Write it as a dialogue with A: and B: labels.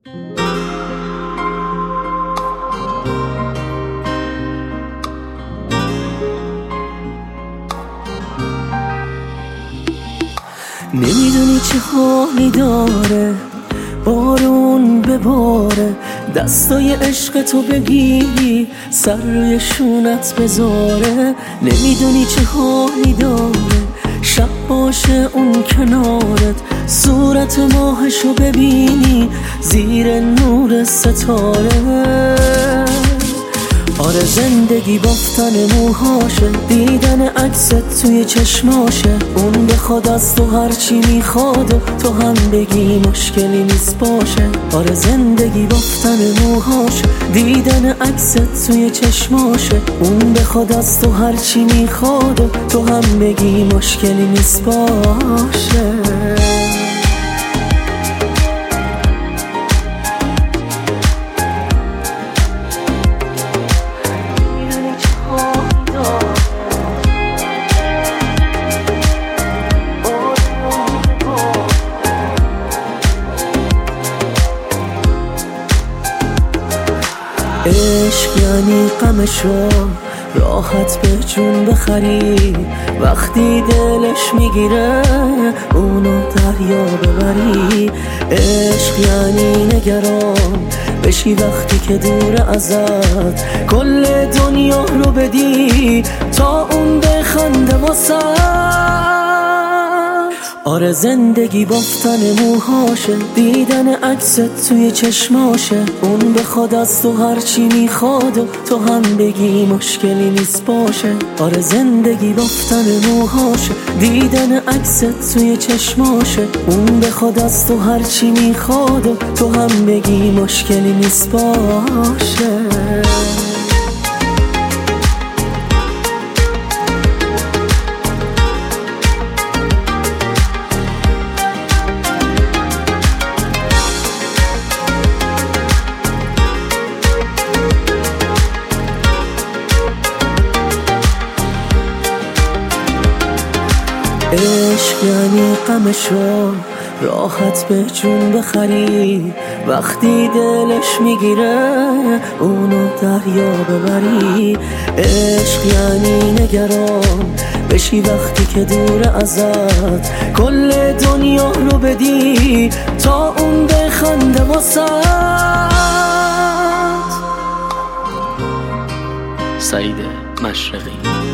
A: نمیدونی چه حالی داره بارون بباره، دستای عشق تو بگیری سر روی شونت بذاره. نمیدونی چه حالی داره شب باشه اون کنارت، صورت ماهشو ببینی زیر نور ستاره. آره زندگی بافتن موهاشه، دیدن عکست توی چشماشه. اون بخواد از تو هرچی میخواد و تو هم بگی مشکلی نیست باشه. آره زندگی بافتن موهاشه، دیدن عکست توی چشماشه. اون بخواد از تو هرچی میخواد و تو هم بگی مشکلی نیست باشه. عشق یعنی غمشو راحت به جون بخری، وقتی دلش میگیره اونو دریا ببری. عشق یعنی نگران بشی وقتی که دور ازت، کل دنیا رو بدی تا اون بخنده واسه. آره زندگی بافتن موهاشه، دیدن عکست توی چشماشه. اون بخواد از تو هرچی میخواد و تو هم بگی مشکلی نیست باشه. آره زندگی بافتن موهاشه، دیدن عکست توی چشماشه. اون بخواد از تو هرچی میخواد و تو هم بگی مشکلی نیست باشه. عشق یعنی غمشو راحت به جون بخری، وقتی دلش میگیره اونو دریا ببری. عشق یعنی نگران بشی وقتی که دور ازت، کل دنیا رو بدی تا اون بخنده واسه.
B: سعید مشرقی.